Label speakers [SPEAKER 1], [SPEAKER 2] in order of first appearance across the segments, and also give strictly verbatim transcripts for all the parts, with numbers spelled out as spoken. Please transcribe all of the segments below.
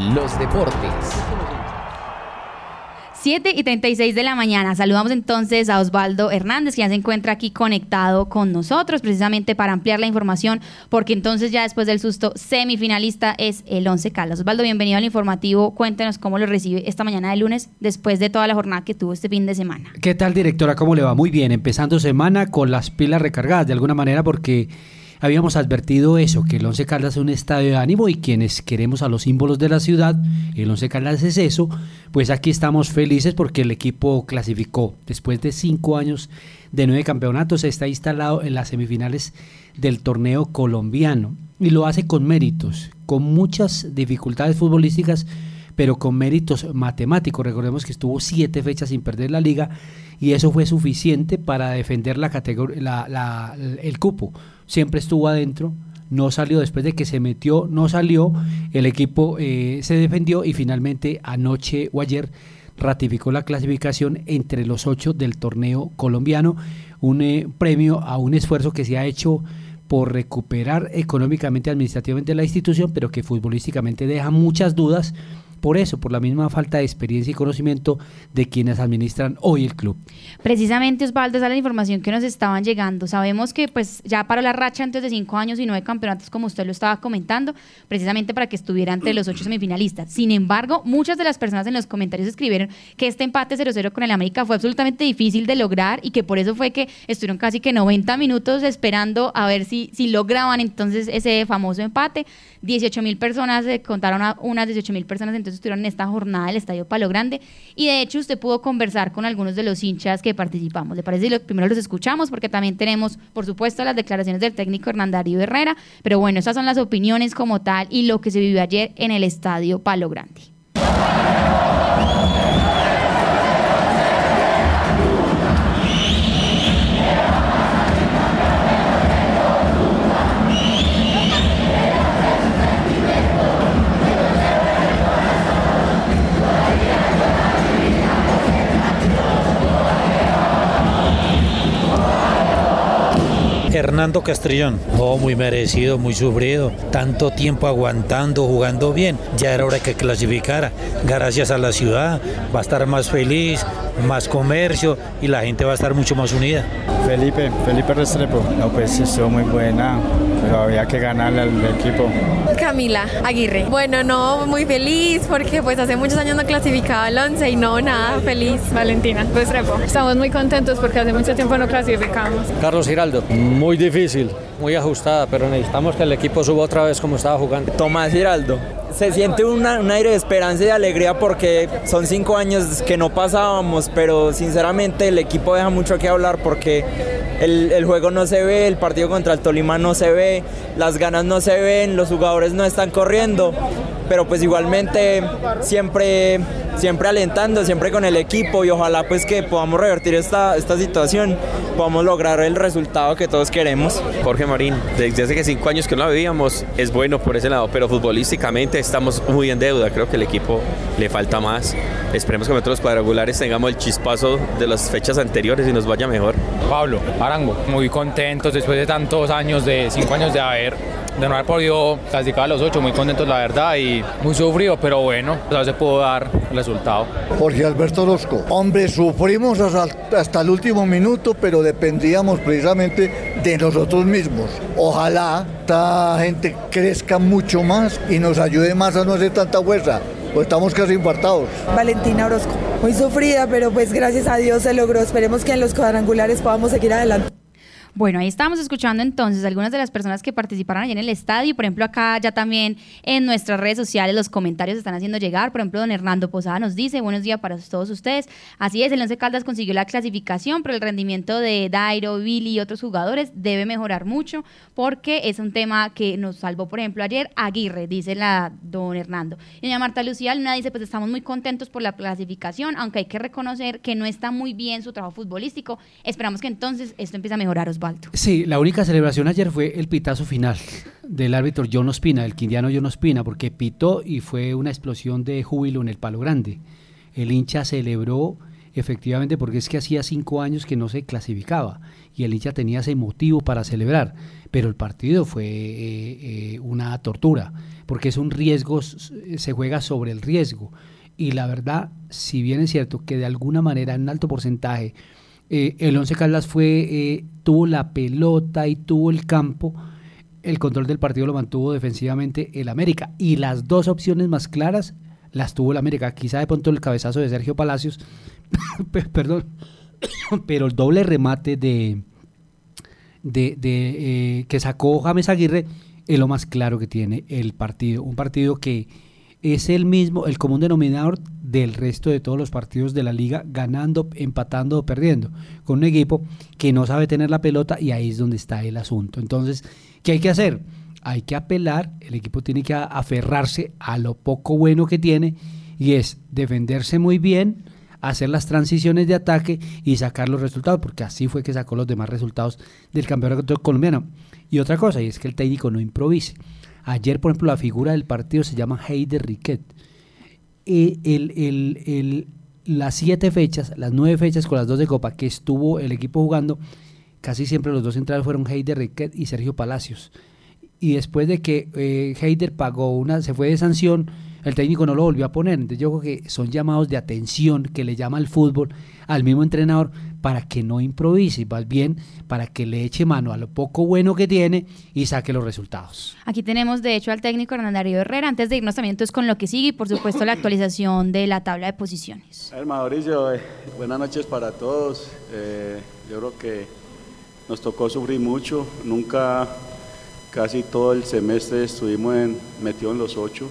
[SPEAKER 1] los deportes.
[SPEAKER 2] siete y treinta y seis de la mañana. Saludamos entonces a Osvaldo Hernández, que ya se encuentra aquí conectado con nosotros, precisamente para ampliar la información, porque entonces ya después del susto semifinalista es el Once Caldas. Osvaldo, bienvenido al informativo. Cuéntenos cómo lo recibe esta mañana de lunes, después de toda la jornada que tuvo este fin de semana.
[SPEAKER 3] ¿Qué tal, directora? ¿Cómo le va? Muy bien, empezando semana con las pilas recargadas, de alguna manera, porque habíamos advertido eso, que el Once Caldas es un estadio de ánimo y quienes queremos a los símbolos de la ciudad, el Once Caldas es eso, pues aquí estamos felices porque el equipo clasificó. Después de cinco años de nueve campeonatos, está instalado en las semifinales del torneo colombiano y lo hace con méritos, con muchas dificultades futbolísticas, pero con méritos matemáticos. Recordemos que estuvo siete fechas sin perder la liga y eso fue suficiente para defender la categoría, la, la, el cupo. Siempre estuvo adentro, no salió después de que se metió, no salió, el equipo eh, se defendió y finalmente anoche o ayer ratificó la clasificación entre los ocho del torneo colombiano, un eh, premio a un esfuerzo que se ha hecho por recuperar económicamente, administrativamente la institución, pero que futbolísticamente deja muchas dudas. Por eso, por la misma falta de experiencia y conocimiento de quienes administran hoy el club.
[SPEAKER 2] Precisamente, Osvaldo, esa es la información que nos estaban llegando. Sabemos que pues ya paró la racha antes de cinco años y nueve campeonatos, como usted lo estaba comentando, precisamente para que estuviera entre los ocho semifinalistas. Sin embargo, muchas de las personas en los comentarios escribieron que este empate cero cero con el América fue absolutamente difícil de lograr y que por eso fue que estuvieron casi que noventa minutos esperando a ver si, si lograban entonces ese famoso empate. dieciocho mil personas, se contaron a unas dieciocho mil personas, entonces estuvieron en esta jornada del Estadio Palo Grande y de hecho usted pudo conversar con algunos de los hinchas que participamos. ¿Le parece si lo, primero los escuchamos? Porque también tenemos, por supuesto, las declaraciones del técnico Hernán Darío Herrera, pero bueno, estas son las opiniones como tal y lo que se vivió ayer en el Estadio Palo Grande.
[SPEAKER 4] Hernando Castrillón. Oh, muy merecido, muy sufrido, tanto tiempo aguantando, jugando bien, ya era hora que clasificara, gracias a la ciudad, va a estar más feliz, más comercio y la gente va a estar mucho más unida.
[SPEAKER 5] Felipe, Felipe Restrepo, no pues estuvo muy buena, pero había que ganarle al equipo.
[SPEAKER 6] Camila Aguirre. Bueno, no, muy feliz porque pues hace muchos años no clasificaba al once y no, nada, feliz.
[SPEAKER 7] Valentina Restrepo. Estamos muy contentos porque hace mucho tiempo no clasificamos.
[SPEAKER 8] Carlos Giraldo. Muy difícil, muy ajustada, pero necesitamos que el equipo suba otra vez como estaba jugando.
[SPEAKER 9] Tomás Giraldo. Se siente una, un aire de esperanza y de alegría porque son cinco años que no pasábamos, pero sinceramente el equipo deja mucho que hablar porque el, el juego no se ve, el partido contra el Tolima no se ve, las ganas no se ven, los jugadores no están corriendo, pero pues igualmente siempre, siempre alentando, siempre con el equipo y ojalá pues que podamos revertir esta, esta situación, podamos lograr el resultado que todos queremos.
[SPEAKER 10] Jorge Marín, desde hace que cinco años que no la vivíamos, es bueno por ese lado, pero futbolísticamente estamos muy en deuda, creo que el equipo le falta más. Esperemos que nosotros cuadrangulares tengamos el chispazo de las fechas anteriores y nos vaya mejor.
[SPEAKER 11] Pablo Arango, muy contentos después de tantos años, de cinco años de haber de no haber podido clasificar a los ocho, muy contentos la verdad y muy sufrido, pero bueno, no se pudo dar el resultado.
[SPEAKER 12] Jorge Alberto Orozco, hombre, sufrimos hasta, hasta el último minuto, pero dependíamos precisamente de nosotros mismos. Ojalá esta gente crezca mucho más y nos ayude más a no hacer tanta fuerza, pues estamos casi infartados.
[SPEAKER 13] Valentina Orozco, muy sufrida, pero pues gracias a Dios se logró. Esperemos que en los cuadrangulares podamos seguir adelante.
[SPEAKER 2] Bueno, ahí estamos escuchando entonces algunas de las personas que participaron allí en el estadio. Por ejemplo, acá ya también en nuestras redes sociales los comentarios se están haciendo llegar. Por ejemplo, don Hernando Posada nos dice: buenos días para todos ustedes. Así es, el Once Caldas consiguió la clasificación, pero el rendimiento de Dairo, Billy y otros jugadores debe mejorar mucho porque es un tema que nos salvó, por ejemplo, ayer Aguirre, dice la don Hernando. Y doña Marta Lucía Luna dice: pues estamos muy contentos por la clasificación, aunque hay que reconocer que no está muy bien su trabajo futbolístico. Esperamos que entonces esto empiece a mejorar, Osvaldo.
[SPEAKER 3] Sí, la única celebración ayer fue el pitazo final del árbitro John Ospina, el quindiano John Ospina, porque pitó y fue una explosión de júbilo en el Palo Grande. El hincha celebró efectivamente, porque es que hacía cinco años que no se clasificaba y el hincha tenía ese motivo para celebrar, pero el partido fue eh, eh, una tortura, porque es un riesgo, se juega sobre el riesgo, y la verdad, si bien es cierto que de alguna manera en un alto porcentaje eh, el Once Caldas fue, eh, tuvo la pelota y tuvo el campo, el control del partido lo mantuvo defensivamente el América, y las dos opciones más claras las tuvo el América. Quizá de pronto el cabezazo de Sergio Palacios, perdón, pero el doble remate de, de, de eh, que sacó James Aguirre es lo más claro que tiene el partido. Un partido que es el mismo, el común denominador del resto de todos los partidos de la liga, ganando, empatando o perdiendo, con un equipo que no sabe tener la pelota, y ahí es donde está el asunto. Entonces, ¿qué hay que hacer? Hay que apelar, el equipo tiene que aferrarse a lo poco bueno que tiene, y es defenderse muy bien, hacer las transiciones de ataque y sacar los resultados, porque así fue que sacó los demás resultados del campeonato colombiano. Y otra cosa, y es que el técnico no improvise. Ayer, por ejemplo, la figura del partido se llama Heider Riquet. El, el, el, el, las siete fechas, las nueve fechas con las dos de Copa que estuvo el equipo jugando, casi siempre los dos centrales fueron Heider Riquet y Sergio Palacios. Y después de que eh, Heider pagó una, se fue de sanción, el técnico no lo volvió a poner. Entonces yo creo que son llamados de atención que le llama al fútbol al mismo entrenador para que no improvise, más bien para que le eche mano a lo poco bueno que tiene y saque los resultados.
[SPEAKER 2] Aquí tenemos de hecho al técnico Hernán Darío Herrera. Antes de irnos también entonces con lo que sigue y por supuesto la actualización de la tabla de posiciones.
[SPEAKER 1] A ver, Mauricio, eh, buenas noches para todos. Eh, yo creo que nos tocó sufrir mucho, nunca, casi todo el semestre estuvimos en, metidos en los ocho.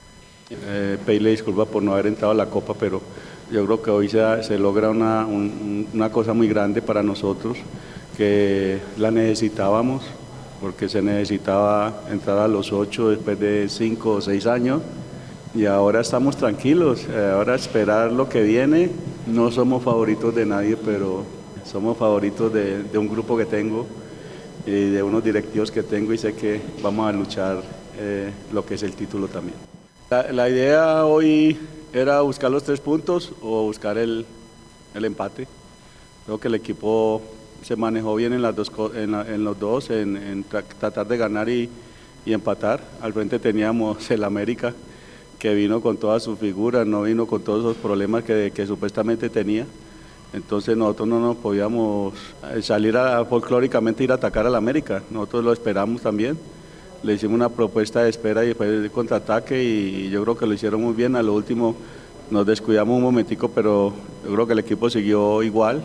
[SPEAKER 1] Eh, pedirle disculpas por no haber entrado a la Copa, pero yo creo que hoy se, se logra una, un, una cosa muy grande para nosotros, que la necesitábamos, porque se necesitaba entrar a los ocho después de cinco o seis años, y ahora estamos tranquilos, eh, ahora esperar lo que viene. No somos favoritos de nadie, pero somos favoritos de, de un grupo que tengo y de unos directivos que tengo, y sé que vamos a luchar eh, lo que es el título también. La, la idea hoy era buscar los tres puntos o buscar el, el empate. Creo que el equipo se manejó bien en, las dos, en, la, en los dos, en, en tra tratar de ganar y, y empatar. Al frente teníamos el América, que vino con todas sus figuras, no vino con todos esos problemas que, que supuestamente tenía. Entonces nosotros no nos podíamos salir a, folclóricamente ir a atacar al América. Nosotros lo esperamos también. Le hicimos una propuesta de espera y después de contraataque, y yo creo que lo hicieron muy bien. A lo último nos descuidamos un momentico, pero yo creo que el equipo siguió igual.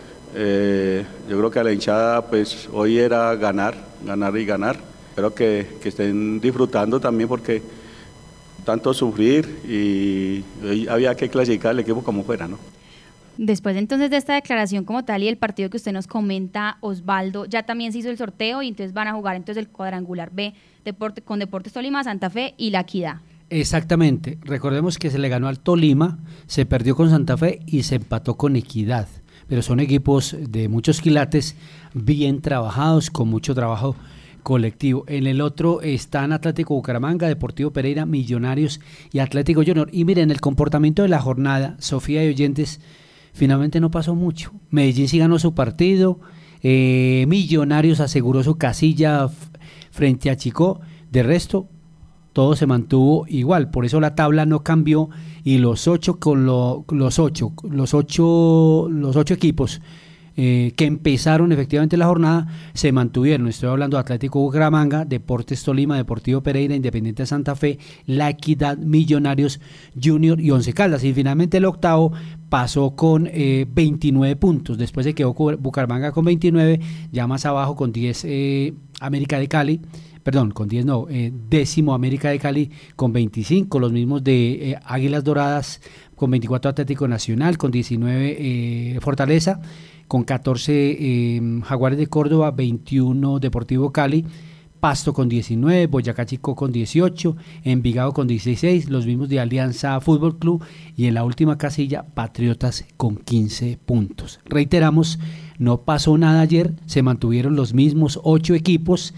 [SPEAKER 1] Eh, yo creo que a la hinchada pues hoy era ganar, ganar y ganar. Espero que, que estén disfrutando también, porque tanto sufrir y hoy había que clasificar el equipo como fuera, ¿no?
[SPEAKER 2] Después entonces de esta declaración como tal y el partido que usted nos comenta, Osvaldo, ya también se hizo el sorteo y entonces van a jugar entonces el cuadrangular B Deporte, con Deportes Tolima, Santa Fe y La Equidad.
[SPEAKER 3] Exactamente, recordemos que se le ganó al Tolima, se perdió con Santa Fe y se empató con Equidad, pero son equipos de muchos quilates, bien trabajados, con mucho trabajo colectivo. En el otro están Atlético Bucaramanga, Deportivo Pereira, Millonarios y Atlético Junior. Y miren, el comportamiento de la jornada, Sofía y oyentes, finalmente no pasó mucho. Medellín sí ganó su partido, eh, Millonarios aseguró su casilla frente a Chico, de resto todo se mantuvo igual, por eso la tabla no cambió, y los ocho con lo, los ocho, los ocho, los ocho equipos eh, que empezaron efectivamente la jornada se mantuvieron. Estoy hablando de Atlético Bucaramanga, Deportes Tolima, Deportivo Pereira, Independiente Santa Fe, La Equidad, Millonarios, Junior y Once Caldas, y finalmente el octavo pasó con eh, veintinueve puntos, después se quedó Bucaramanga con veintinueve, ya más abajo con diez eh, América de Cali, perdón, con diez no, eh, décimo América de Cali con veinticinco, los mismos de eh, Águilas Doradas con veinticuatro Atlético Nacional, con diecinueve eh, Fortaleza, con catorce eh, Jaguares de Córdoba, veintiuno Deportivo Cali, Pasto con diecinueve, Boyacá Chico con dieciocho, Envigado con dieciséis, los mismos de Alianza Fútbol Club, y en la última casilla Patriotas con quince puntos. Reiteramos, no pasó nada ayer, se mantuvieron los mismos ocho equipos,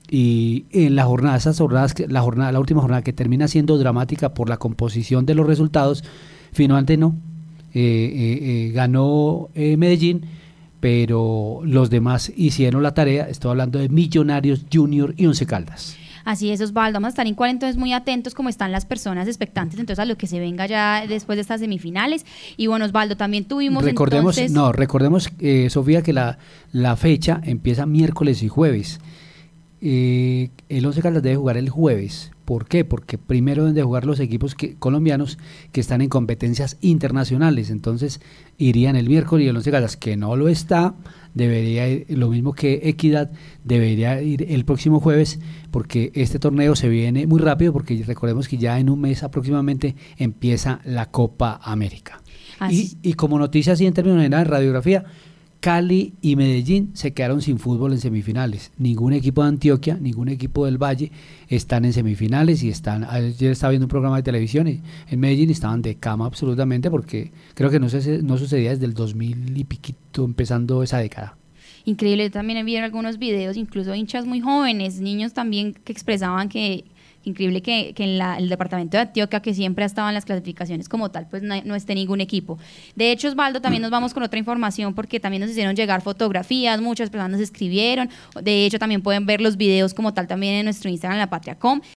[SPEAKER 3] y en la jornada, esas jornadas, la jornada, la última jornada que termina siendo dramática por la composición de los resultados, finalmente no, eh, eh, eh, ganó eh, Medellín, pero los demás hicieron la tarea. Estoy hablando de Millonarios, Junior y Once Caldas.
[SPEAKER 2] Así es, Osvaldo, vamos a estar en cual entonces muy atentos como están las personas expectantes entonces a lo que se venga ya después de estas semifinales. Y bueno, Osvaldo, también tuvimos
[SPEAKER 3] recordemos,
[SPEAKER 2] entonces...
[SPEAKER 3] No, recordemos, eh, Sofía, que la, la fecha empieza miércoles y jueves. Eh, el Once Caldas debe jugar el jueves. ¿Por qué? Porque primero deben de jugar los equipos que, colombianos que están en competencias internacionales. Entonces irían el miércoles y el Once Caldas, que no lo está, debería ir, lo mismo que Equidad, debería ir el próximo jueves, porque este torneo se viene muy rápido, porque recordemos que ya en un mes aproximadamente empieza la Copa América. Y, y como noticia así en términos generales, radiografía, Cali y Medellín se quedaron sin fútbol en semifinales. Ningún equipo de Antioquia, ningún equipo del Valle están en semifinales y están. Ayer estaba viendo un programa de televisión y en Medellín estaban de cama absolutamente, porque creo que no, se, no sucedía desde el dos mil y piquito, empezando esa década.
[SPEAKER 2] Increíble, también vi algunos videos, incluso hinchas muy jóvenes, niños también que expresaban que increíble que, que en la, el departamento de Antioquia, que siempre ha estado en las clasificaciones como tal, pues no, no esté ningún equipo. De hecho, Osvaldo, también nos vamos con otra información, porque también nos hicieron llegar fotografías, muchas personas nos escribieron. De hecho, también pueden ver los videos como tal también en nuestro Instagram, La Patria punto com.